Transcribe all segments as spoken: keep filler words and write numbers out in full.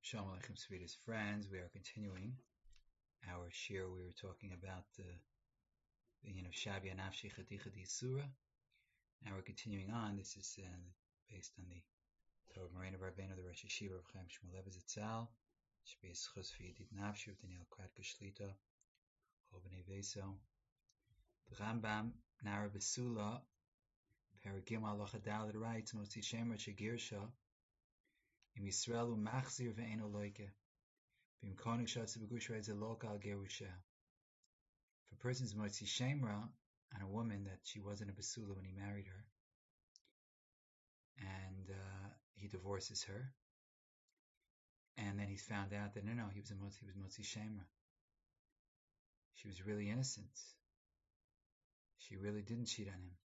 Shalom Aleichem, sweetest friends. We are continuing our shir. We were talking about the beginning of Shavia Nafshi Chaticha Surah. Now we're continuing on. This is uh, based on the Torah Morena Rabbeinu, the Rosh Yeshiva of Chaim Shmuel Lev Zitzal. Should be a schus for Yedid Nafshi of Daniel Kratka Shlita, Chobnei Veso. The Rambam Nara Besula Paragim Alocha Dalit writes Motzi Shemer Shegirsha Im Yisraelu Machzir Ve'eno Loike. If a person's motzi shemra on a woman that she wasn't a basula when he married her, and uh, he divorces her, and then he's found out that no, no, he was a motzi, he was motzi shemra. She was really innocent. She really didn't cheat on him.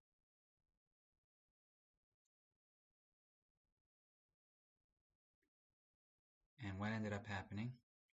And what ended up happening?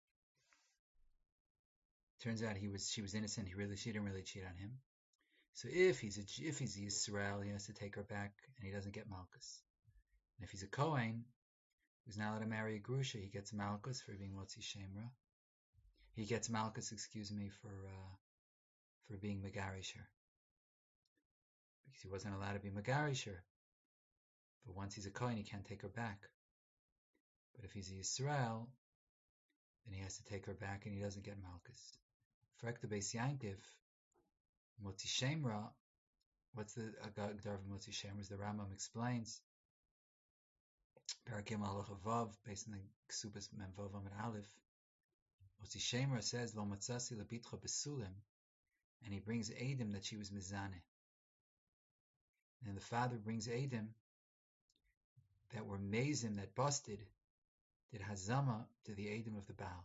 Turns out he was she was innocent. He really she didn't really cheat on him. So if he's a if he's a Yisrael, he has to take her back, and he doesn't get malchus. And if he's a Kohen, who's not allowed to marry a grusha, he gets malchus for being motzi shemra. He gets malchus, excuse me, for uh, for being megarisher, because he wasn't allowed to be megarisher. But once he's a Kohen, he can't take her back. But if he's a Yisrael, then he has to take her back, and he doesn't get malchus. Frekta Beis Yankiv, Motzi Shemra, what's the Agdar of Motzi Shemra? As the Rambam explains, Parakim Halacha Vav, based on the Ksubas Mem Vav Amid Aleph, Motzi Shemra says, Lo Matzasi Lebitcha Besulim, and he brings Eidim that she was Mizaneh. And the father brings Eidim that were Mazim, that busted, did Hazama to the Eidim of the Baal.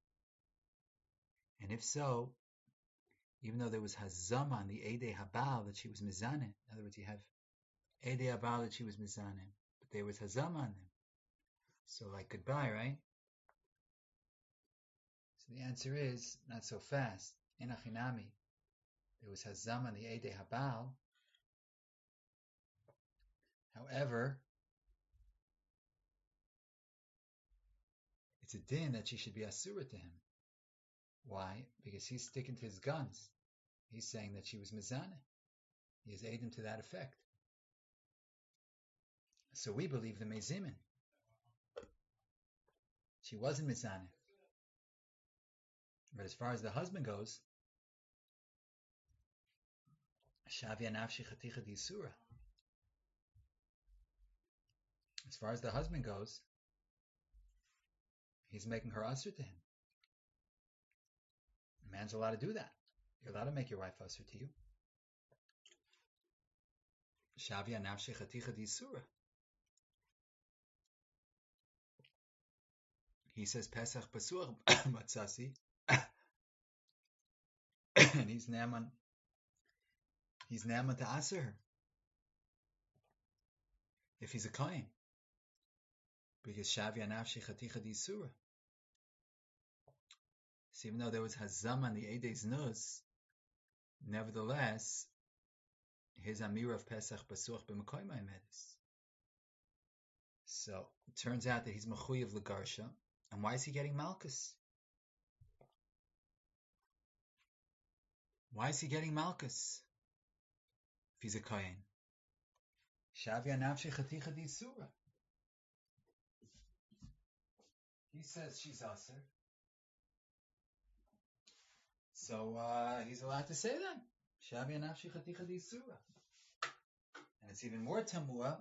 And if so, even though there was Hazama on the Eidei Habal that she was Mizaneh, in other words, you have Eidei Habal that she was Mizaneh, but there was Hazama on them. So like goodbye, right? So the answer is, not so fast. In Achinami, there was Hazama on the Eidei Habal. However, it's a din that she should be Asura to him. Why? Because he's sticking to his guns. He's saying that she was Mizaneh. He has aided him to that effect. So we believe the Mezimin. She wasn't Mizaneh. But as far as the husband goes, Shavia Nafshi Chaticha D'Isura. As far as the husband goes, he's making her usher to him. A man's allowed to do that. You're allowed to make your wife usher to you. Shavia Nafshi Chaticha D'Isura. He says Pesach Pasuach Matzasi, and he's Naaman. He's Naaman to answer her if he's a Kohen, because Shavia Nafshi Chaticha D'Isura. So even though there was Hazam on the Eidei Znuz, nevertheless, his Amira of Pesach Pasuach b'Mekoymai Medis. So it turns out that he's Mechuy of Lagarsha. And why is he getting Malchus? Why is he getting Malchus if he's a Kohen? Shavia Nafshi Chaticha D'Isura. He says she's Aser. So uh, he's allowed to say that. Shavia Nafshi Chaticha D'Isura. And it's even more Tamua.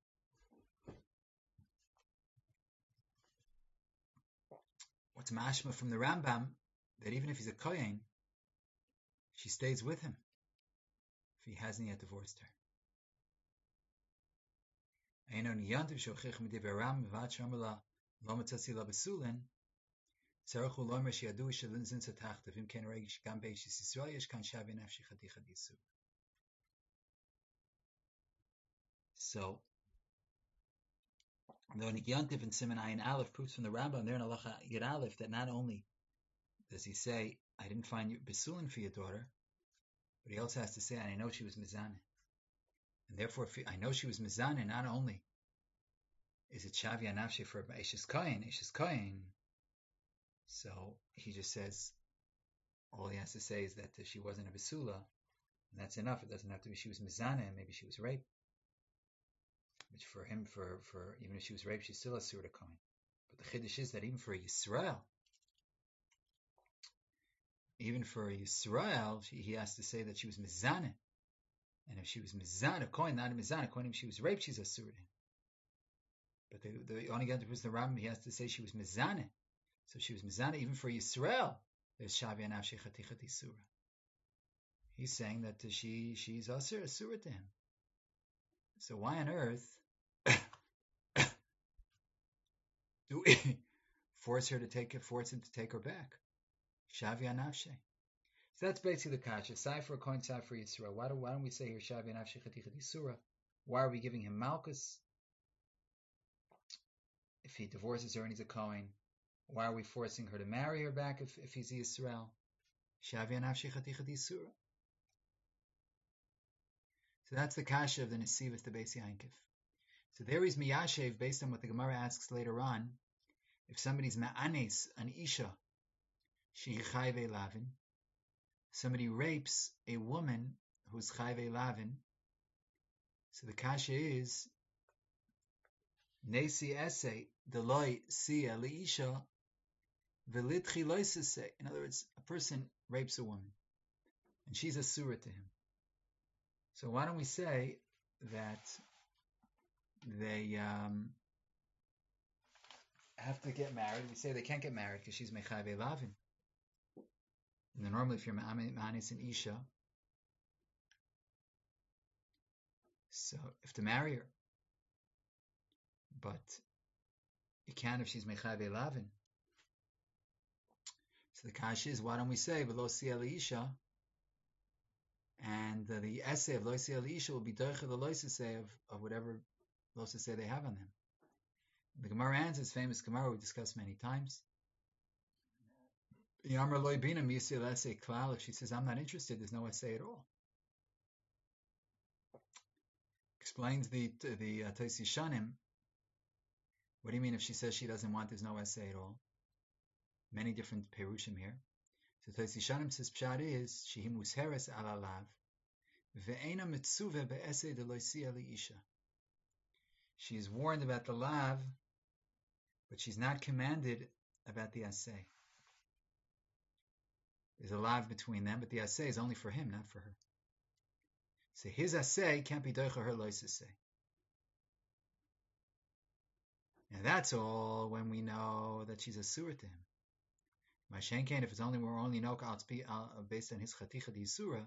What's mashma from the Rambam, that even if he's a Kohen, she stays with him if he hasn't yet divorced her. So, the Yantiv and Siman Ayin Aleph proves from the Rambam there in Halacha Yud Aleph that not only does he say, I didn't find you besulin for your daughter, but he also has to say, and I know she was Mizaneh. And therefore, if I know she was Mizaneh, not only is it Shavia Nafshe for Eishes Kohen? Eishes Kohen. So he just says, all he has to say is that she wasn't a Basula, and that's enough. It doesn't have to be she was Mizana, maybe she was raped. Which for him, for, for even if she was raped, she's still a Surah Kohen. But the Chiddush is that even for Yisrael, even for Yisrael, she, he has to say that she was Mizana. And if she was Mizana, Kohen, not a Mizana, Kohen, if she was raped, she's a Surah. But the, the only guy that was the Rambam, he has to say she was Mizana. So she was Mizana even for Yisrael. There's Shavia Nafshe Chatichati Surah. He's saying that she she's Asur, a Surah to him. So why on earth do we force her to take it, force him to take her back? Shavia Nafshe. So that's basically the kasha. Sai for a coin, sai for Yisrael. Why, do, why don't we say here Shavia Nafshe Chatichati Surah? Why are we giving him Malchus? If he divorces her and he's a Kohen, why are we forcing her to marry her back if, if he's Yisrael? Shavia Nafshe Chatichati Surah. So that's the kasha of the Nesivos, the Beis Yankov. So there is Miyashev, based on what the Gemara asks later on. If somebody's Ma'anes, an Isha, she Chayve Lavin, somebody rapes a woman who's Chayve Lavin, so the kasha is Nesi Ese, Deloy Sia Leisha, Velitchi Loisese. In other words, a person rapes a woman, and she's a surah to him. So why don't we say that they um, have to get married? We say they can't get married because she's Mechave Lavin. And then normally if you're Ma'anis and Isha, so you have to marry her. But you can if she's Mechave Lavin. So the kash is, why don't we say V'lo Sia Isha? And uh, the essay of Loisi Elisha will be Doicha the Loisase of, of whatever Loisase they have on them. The Gemara answers, famous Gemara we discussed many times. Yamar Loibina Misil essay Klal, if she says, I'm not interested, there's no essay at all. Explains the the uh, Tosi Shanim. What do you mean if she says she doesn't want, there's no essay at all? Many different Perushim here. So Tosi Shanim says, Pshat is, Shehi Musheres ala lav, ve'ena mitzuve be'esei de loisia li'isha. She is warned about the lav, but she's not commanded about the asay. There's a lav between them, but the asay is only for him, not for her. So his asay can't be doicha her loisasay. Now that's all when we know that she's a surah to him. Mashenkein, if it's only we're only know based on his chaticha di surah,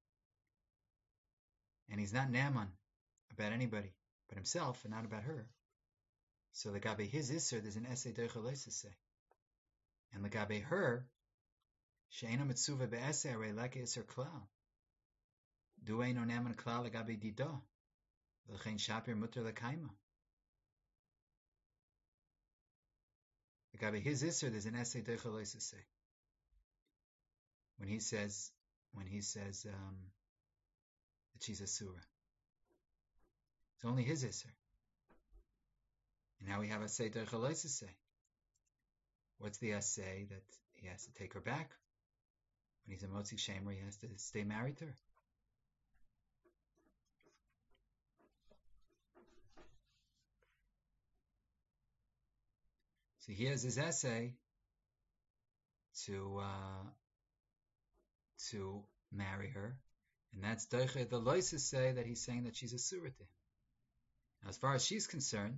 and he's not naman about anybody but himself and not about her. So the gabe his isser, there's an essay doicha loisasay, and the gabe her, she'ena mitzuva be'essay arei leke isser klal. Du'ei no naman klal legabe dida, l'chein shapir mutter lekaima. Gabe his isser, there's an essay doicha loisasay. When he says, when he says um, that she's a surah, it's only his isser. And now we have a say doicha loisasay. What's the essay that he has to take her back? When he's a motzi shemer, he has to stay married to her. So he has his essay to uh, to marry her, and that's doicha the loisas say that he's saying that she's a surah to him. Now, as far as she's concerned,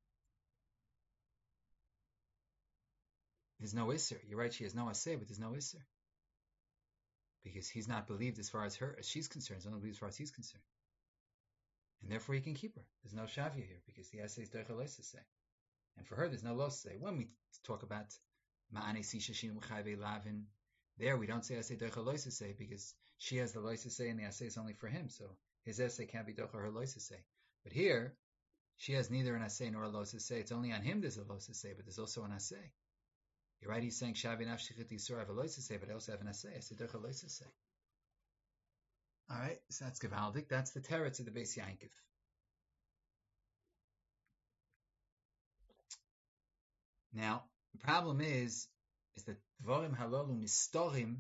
there's no isser. You're right, she has no asay, but there's no isser because he's not believed as far as her as she's concerned. He's only believed as far as he's concerned, and therefore he can keep her. There's no shavia here because the essay is doicha loisas say. And for her, there's no loss say. When we talk about ma'ane sisha shim chayve lavin, there we don't say asay doicha loisas say because she has the loisas say and the assay is only for him. So his essay can't be doicha her loisas say. But here, she has neither an assay nor a loisas say. It's only on him there's a loisas say, but there's also an assay. You're right. He's saying shavi nafshichet yisur have a loisas say, but I also have an assay. Asay doicha loisas say. All right, so that's gevaldik. That's the teretz of the Beis Yankov. Now, the problem is, is that dvarim halalu nistorim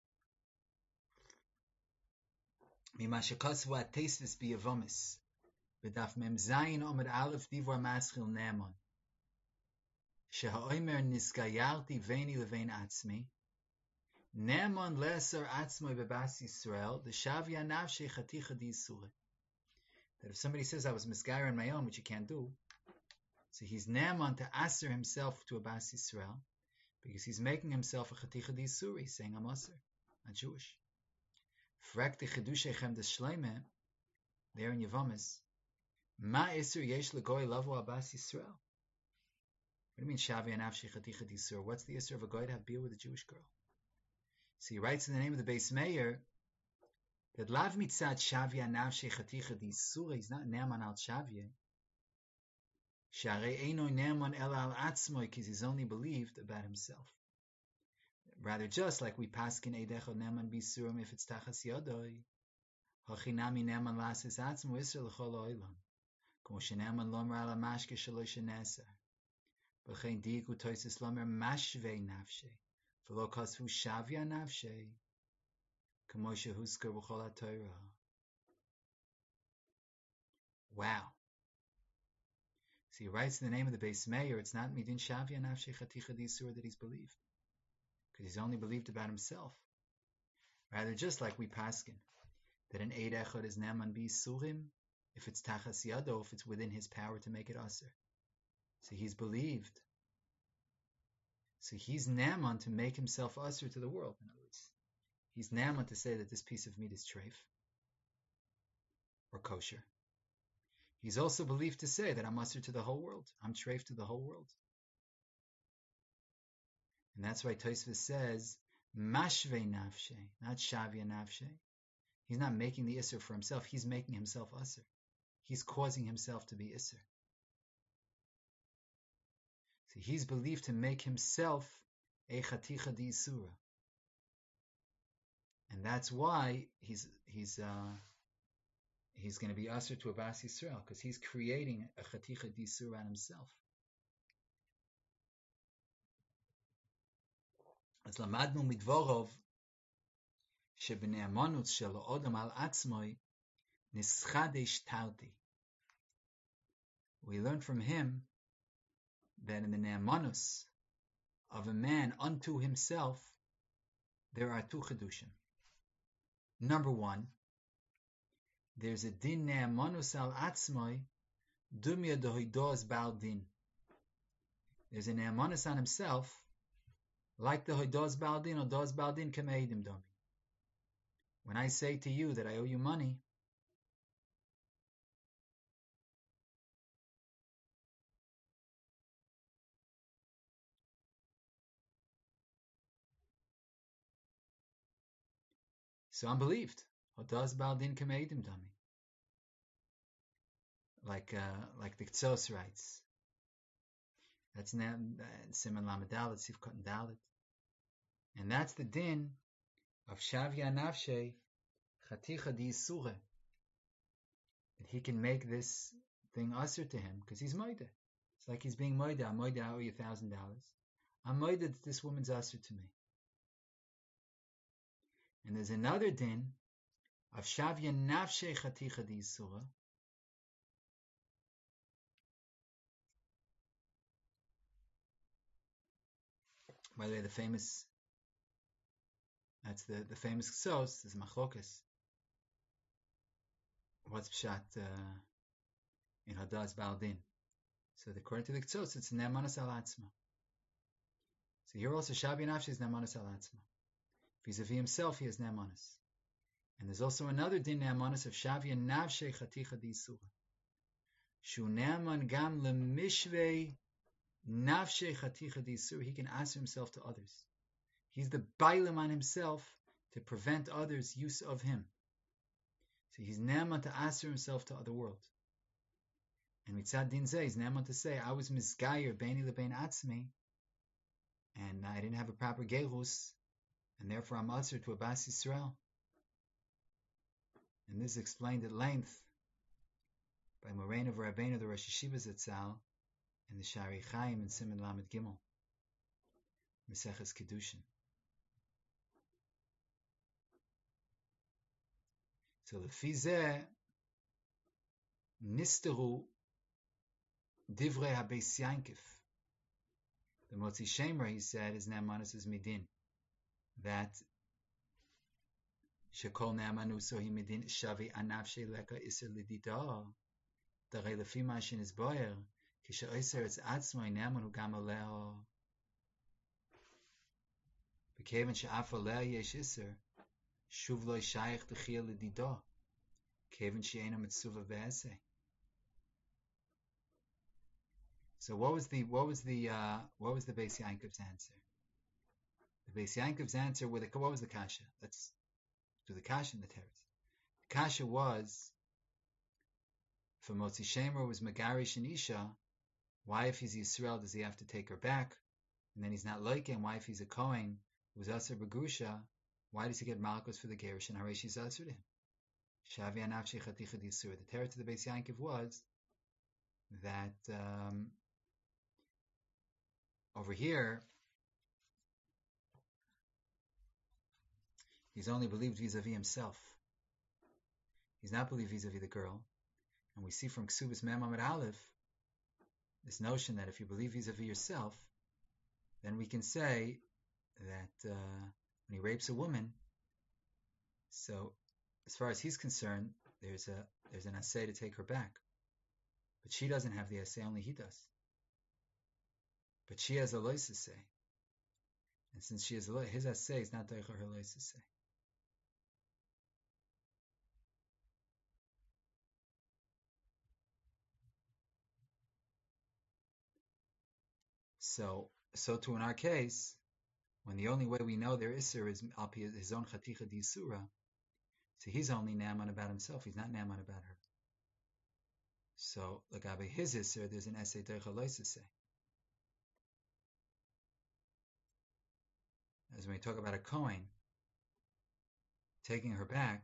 mima shekosvu atesvis biyavomis b'daf mem zayin omer aleph divor maschil ne'emon sheha'omer nisgayarti veini levein atzmi ne'emon le'asar atzmoi bebas Yisrael d'shavya nafshei chaticha d'yisure. That if somebody says I was misgayer on my own, which you can't do, so he's ne'emon to aser himself to a bas Yisrael, because he's making himself a chaticha d'yisure. He's saying I'm aser, not Jewish. Frek de chedushechem de shleime, there in Yevamis, ma iser yesh legoy lavo abas Yisrael. What do you mean shavya nafshei chaticha d'yisure? What's the iser of a goy to have beer with a Jewish girl? So he writes in the name of the Beis Meir that lav mitzad shavya nafshei chaticha d'yisure, he's not ne'eman al shavya. Sharei eino ne'eman ela al atzmoi, because he's only believed about himself. Rather, just like we paskin eidecho ne'eman bisurim if it's tachas yodoi, hachinami ne'eman lasis atzmo iser l'chol oilam, כמו שנאמן לא אמר על המשקה שלו שנעשר. וכן דייקו תויסס לא אומר משווה נפשי, ולא כתבו שביה נפשי, כמו שהוזכר בכל התורה. Wow. So he writes in the name of the Beis Meir, it's not midin shavya nafshei chaticha d'isur that he's believed, because he's only believed about himself. Rather, just like we paskin, that an eid echad is ne'eman b'isurim, if it's tachas yado, if it's within his power to make it aser. So he's believed. So he's ne'eman to make himself aser to the world. In other words, he's ne'eman to say that this piece of meat is treif or kosher. He's also believed to say that I'm aser to the whole world. I'm treif to the whole world. And that's why Tosfos says, mashve nafshe, not shavya nafshe. He's not making the iser for himself. He's making himself aser. He's causing himself to be iser. So he's believed to make himself a chaticha d'isura. And that's why he's he's uh, he's going to be aser to a bas Yisrael, because he's creating a chaticha d'isura on himself. As lamadnu midvorov shebnei amanut shelo odam al atzmoi nischadesh tauti. We learn from him that in the ne'emanus of a man unto himself, there are two chedushim. Number one, there's a din ne'emanus al atzmoi dumya dehoidos bal din. There's a ne'emanus on himself, like the hoidos bal din or dos bal din kemeidim domi. When I say to you that I owe you money, so I'm believed. Hodos bal din kemeidim domi. Like uh, like the Ktsos writes. That's now Siman Lamed Dalet, Sivkot and Dalet. And that's the din of Shavya Nafshe Chaticha D'Yisure. That he can make this thing usher to him, because he's moida. It's like he's being moida. I'm moida, I owe you a thousand dollars. I'm moida that this woman's usher to me. And there's another din of Shavya Nafshe Chaticha D'Yisure. By the way, the famous, that's the, the famous Ksos, is Machlokas. What's Pshat uh, in Hadaz Baldin? So according to the Ksos, it's Ne'emanas al Atzma. So here also, Shavya Nafshi is Ne'emanas al Atzma. Vis-a-vis himself, he has Ne'emanas. And there's also another din Ne'emanas of Shavya Nafshi Chaticha D'Yisura. Shu Ne'eman Gam Lemishvei Nafshe Chaticha D'Yisur, he can answer himself to others. He's the bailam on himself to prevent others' use of him. So he's ne'eman to answer himself to other world. And mitzad din zeh, he's ne'eman to say, I was misgayer beini lebein atzmi, and I didn't have a proper gerus, and therefore I'm answered to a bas Yisrael. And this is explained at length by Moraine of Rabbeinu, the Rosh Yeshiva Zatzal, and the Shari Chaim and Siman Lamed Gimel. Meseches Kedushin. So lefi zeh nisteru divrei habeis Yankif. The Motzi Shemer, he said, is Naamanus midin, that shekol Naamanuso hi midin shavi anafshe leka iser lidida, darei lefi mashin is boyer, kishe oiser etz atzmoi Naamanu gam aleho, bekeven she'af aleh yesh iser, shuv lo shayich d'chia lidida, keven she'ena mitzuva ve'eseh. So what was the what was the uh, what was the Beis Yankov's answer? The Beis Yankov's answer with the, what was the kasha? Let's do the kasha in the teretz. The kasha was, for Motzi Shemer was Megarish and Isha. Why, if he's Yisrael, does he have to take her back? And then he's not like him. Why, if he's a Kohen who's Aser Begusha, why does he get Malchus for the Gerish and Haresh Aser to him? Shavi Anafshi Chaticha Disur. The teretz of the Beis Yankov was that. Um, Over here, he's only believed vis-a-vis himself. He's not believed vis-a-vis the girl. And we see from Ksubis Mem Amud Aleph this notion that if you believe vis-a-vis yourself, then we can say that uh, when he rapes a woman, so as far as he's concerned, there's a there's an assay to take her back. But she doesn't have the assay, only he does. But she has a lois assay. And since she has a lois, his assay is not deicha her lois assay. So, so too in our case, when the only way we know their Isser is al pi his own Chaticha di Surah, so he's only Naaman about himself, he's not Naaman about her. So, Lagabe his Isser, there's an essay deicha lois assay. As when we talk about a Kohen taking her back,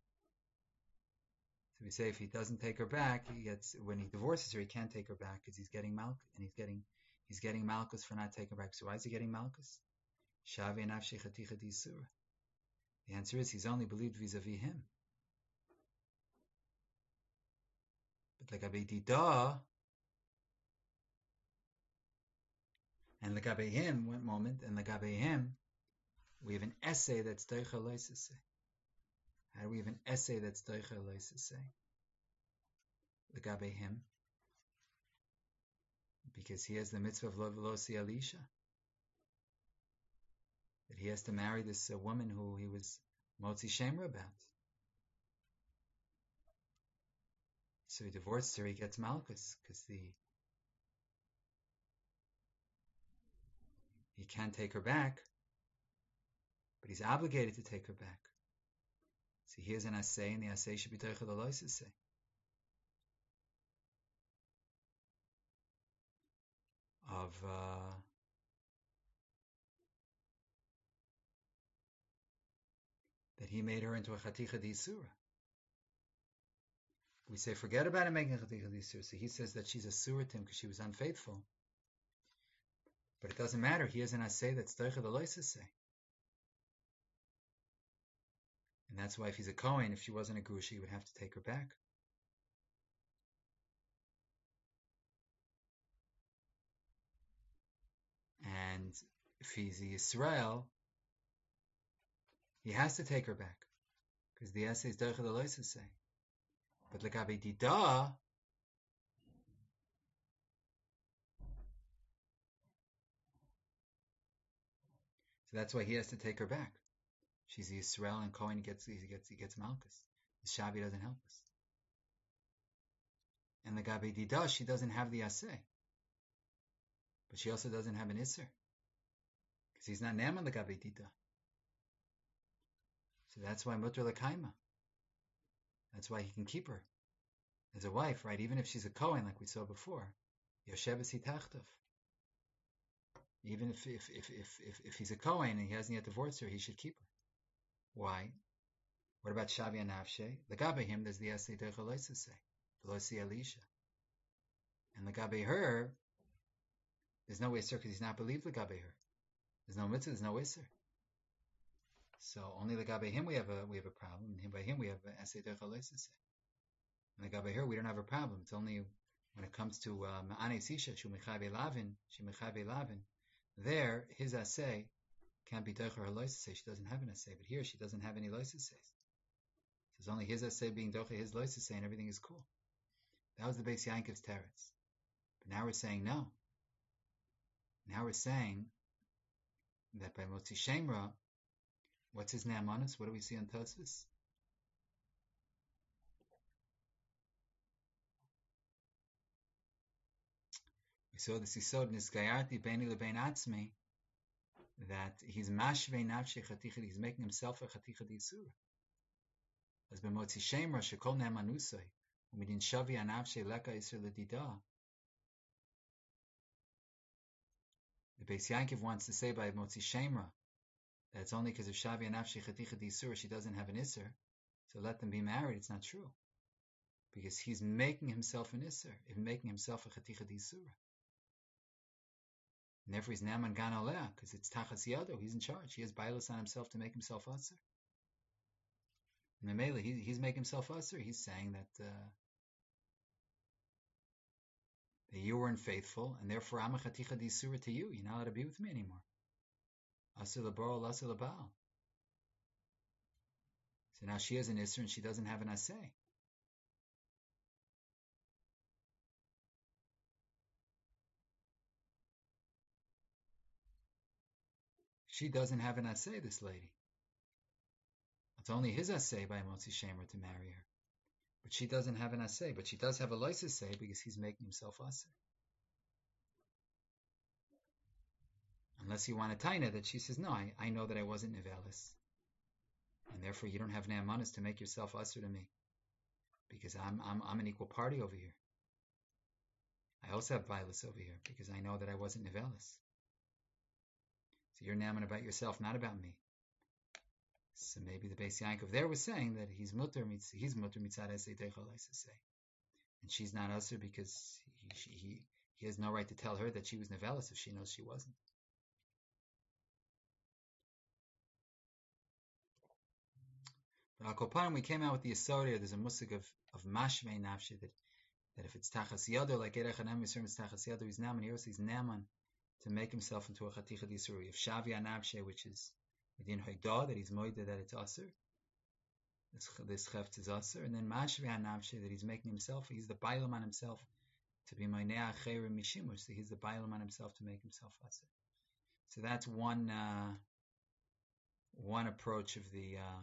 so we say if he doesn't take her back, he gets, when he divorces her, he can't take her back because he's getting Malchus, and he's getting he's getting Malchus for not taking her back. So why is he getting Malchus? Shavi Anafshi Chaticha Disur. The answer is he's only believed vis-a-vis him. But Lagabe Dida and Lagabe him, one moment, and Lagabe him, we have an essay that's Deicha Loisase. How do we have an essay that's Deicha Loisase? Lagabe him, because he has the mitzvah of Lo Velosi Elisha, that he has to marry this uh, woman who he was Motzi Shemer about. So he divorced her, he gets Malchus, because the he can't take her back, but he's obligated to take her back. So here's an assay, and the assay should be Deicha Lois assay. Of uh, that he made her into a Chaticha Disura. We say, forget about him making a Chaticha Disura. So he says that she's a Suratim because she was unfaithful. But it doesn't matter. He has an assay that's Deicha Lois assay. And that's why if he's a Kohen, if she wasn't a Grusha, he would have to take her back. And if he's a Yisrael, he has to take her back. Because the essay is Deicha Lois assay. But Lagabe Dida, so that's why he has to take her back. She's a Yisrael, and Kohen gets he gets he gets Malchus. The Shavi doesn't help us. And the Gabe Dida, she doesn't have the Aseh. But she also doesn't have an Isser. Because he's not Naaman the Gabe Dida. So that's why Mutter Lekaima. That's why he can keep her as a wife, right? Even if she's a Kohen, like we saw before. Yosheves Hitachtov. Even if if, if if if if he's a Kohen and he hasn't yet divorced her, he should keep her. Why? What about Shavi and Nafshe? Legabe him, there's the Aseh Deicha Lois assay, Velosi Elisha. And legabe her, there's no way to because he's not believed legabe her. There's no mitzvah, there's no isser. So only the gabe him we have a we have a problem, and by him we have a essay derech haloisase. And the gabe here we don't have a problem. It's only when it comes to ma'ane sisha shu mechabe lavin, she mechabe lavin. There his essay can't be derech haloisase. She doesn't have an essay, but here she doesn't have any loisase. So it's only his essay being doche his loisase, and everything is cool. That was the Beis Yankov's teretz. But now we're saying no. Now we're saying that by Motzi Shemra, what's his ne'amanus? What do we see on Tosfos? We saw this Yisod Nisgayarti Beini Lebein Atzmi, that he's mashvei nafshei chaticha, he's making himself a chaticha d'isura. As by Motzi Shemra, shekol ne'amanusai, umidin shavi anafshei leka isur l'dida. The Beis Yankov wants to say by Motzi Shemra that it's only because of Shavi and Nafshi Chaticha D'Isur she doesn't have an Isser, so let them be married. It's not true. Because he's making himself an Isser, even making himself a Chaticha D'Isur. And therefore he's Naaman Gan Aleh, because it's Tachas Yado, he's in charge. He has Bailas on himself to make himself Asr. And Memele, he, he's making himself Asr. He's saying that, uh, that you weren't faithful, and therefore I'm a Chaticha D'Isur to you. You're not allowed to be with me anymore. Asur l'baro, asur l'baal. So now she has an Isser and she doesn't have an Aseh. She doesn't have an Aseh, this lady. It's only his Aseh by Motzi Shemra to marry her. But she doesn't have an Aseh, but she does have a Lois Aseh because he's making himself Aseh. Unless you want a taina that she says, no, I, I know that I wasn't Nevelis. And therefore you don't have Ne'amanis to make yourself Asr to me. Because I'm, I'm, I'm an equal party over here. I also have Vilas over here because I know that I wasn't Nevelis. So you're Ne'aman about yourself, not about me. So maybe the Beis Yankov there was saying that he's mutter he's mutter mitzad esei deichal say, and she's not Asr because he, she, he he has no right to tell her that she was Nevelis if she knows she wasn't. But Al Kopanim, we came out with the Yisod. There's a musig of of mashvei nafshi that that if it's tachas yado like erech anam yisur it's tachas yado, he's naman. He also he's naman to make himself into a chaticha d'isuri. If shavi anavshe, which is within hoidah, that he's moida that it's aser. This this cheft is aser, and then mashvei anavshe that he's making himself. He's the bailam on himself to be mainea chayrim mishimush. So he's the bailam on himself to make himself aser. So that's one uh, one approach of the. Uh,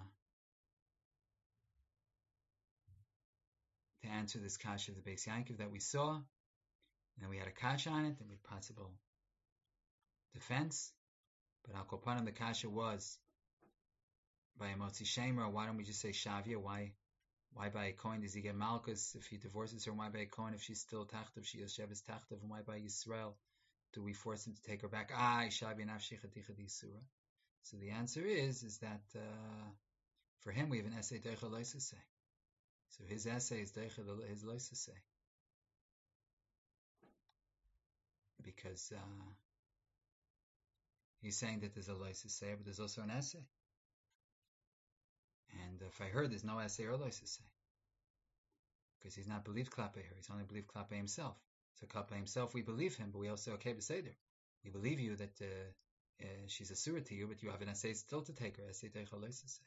to answer this kasha of the Beis Yankov that we saw, and then we had a kasha on it, and with possible defense. But Al Kopanim, the kasha was by a Motzi Shemra. Why don't we just say Shavia? Why, why by a Kohen does he get Malkus if he divorces her? Why by a Kohen if she's still Tachtav, she is Shevis Tachtav? And why by Yisrael do we force him to take her back? Ah, Shavia Nafshi Chaticha D'Isura. So the answer is is that uh, for him we have an essay Deicha Loisase. So his essay is Deicha his Loisase. Because uh, he's saying that there's a Loisase, but there's also an essay. And if I heard there's no essay or Loisase. Because he's not believed Klape her, he's only believed Klape himself. So Klape himself, we believe him, but we also okay Beseder. We believe you that uh, uh, she's a surah to you, but you have an essay still to take her. Essay Deicha Loisase.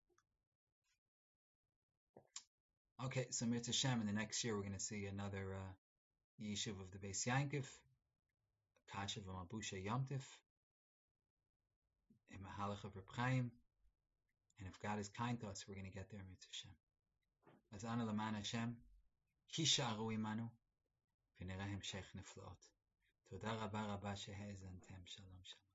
Okay, so Mitzvah Shem, in the next year we're going to see another uh, Yishuv of the Beis Yankov, Kashav of Mabusha Yomtiv, a Mahalach of Reb Chaim, and if God is kind to us, we're going to get there, Mitzvah Shem. As Ana Laman Hashem, Hisharu Imanu, V'nerahem Shech Neflot. Toda Rabba Rabba Shehezantem Shalom Shalom.